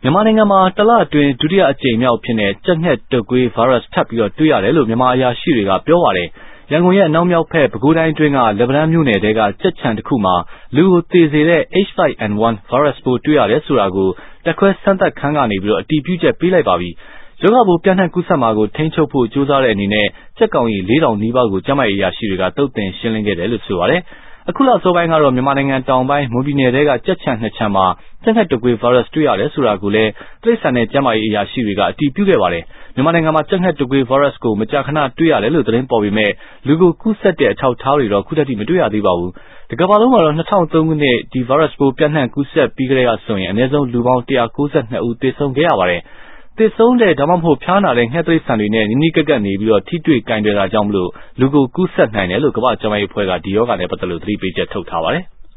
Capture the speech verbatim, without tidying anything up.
မြန်မာနိုင်ငံမှာတလအတွင်းဒုတိယအကြိမ်မြောက်အဖြစ်ကြက်ငှက်တုပ်ကွေးဗိုင်းရပ်စ်ထပ်ပြီးတွေ့ရတယ်လို့မြန်မာအရာရှိတွေကပြောပါတယ်။ရန်ကုန်ရဲ့အနောက်မြောက်ဘက်ပဲခူးတိုင်းအတွင်းကလက်ပံတန်းမြို့နယ်ထဲကကြက်ခြံတစ်ခုမှာလူကိုသေစေတဲ့ H ၅ N ၁ ဗိုင်းရပ်စ်ပိုးတွေ့ရတယ်ဆိုတာကိုတက်ခွဲစမ်းသပ်ခန်းကနေအတည်ပြုချက်ပေးလိုက်ပါပြီ။ရောဂါပိုးပျံ့နှံ့ကူးစက်မှာကိုထိန်းချုပ်ဖို့ကြိုးစားတဲ့အနေနဲ့ကြက်ကောင်ရေလေးထောင်နီးပါးကိုကျန်းမာရေးအရာရှိတွေကသုတ်သင်ရှင်းလင်းခဲ့တယ်လို့ဆိုပါတယ်။အခုလအစောပိုင်းကတော့မြန်မာနိုင်ငံတောင်ပိုင်းမွန်ပြည်နယ်ထဲကကြက်ခြံနှစ်ခြံမှာကြက်ငှက်တုပ်ကွေးဗိုင်းရပ်စ်တွေ့ရတယ်ဆိုတာကိုလည်းတိရစ္ဆာန်နဲ့ကျန်းမာရေးအရာရှိတွေကအတည်ပြုခဲ့ပါတယ်။မြန်မာနိုင်ငံမှာကြက်ငှက်တုပ်ကွေးဗိုင်းရပ်စ်ကိုမကြာခဏတွေ့ရတယ်လို့သတင်းပေါ်ပေမဲ့လူကိုကူးစက်တဲ့အထောက်အထားတွေတော့ခုထိမတွေ့ရသေးပါဘူး။တကမ္ဘာလုံးမှာတော့၂၀၀၃ခုနှစ်ဒီဗိုင်းရပ်စ်ပိုးပျံ့နှံ့ကူးစက်ပြီးကတည်းကဆိုရင်အနည်းဆုံးလူပေါင်း၁၉၂ဦးသေဆုံးခဲ့ရပါတယ်။သေဆုံးတဲ့ဒါမှမဟုတ်ဖျားနာတဲ့ငှက်တိရစ္ဆာန်တွေနဲ့နီးနီးကပ်ကပ်နေပြီးထိတွေ့ကိုင်တွယ်တာကြောင့်လူကိုကူးစက်နိုင်တယ်လို့ကမ္ဘာ့ကျန်းမာရေးအဖွဲ့ကဒီရောဂါနဲ့ပတ်သက်လို့သတိပေးချက်ထုတ်ထားပါတယ်။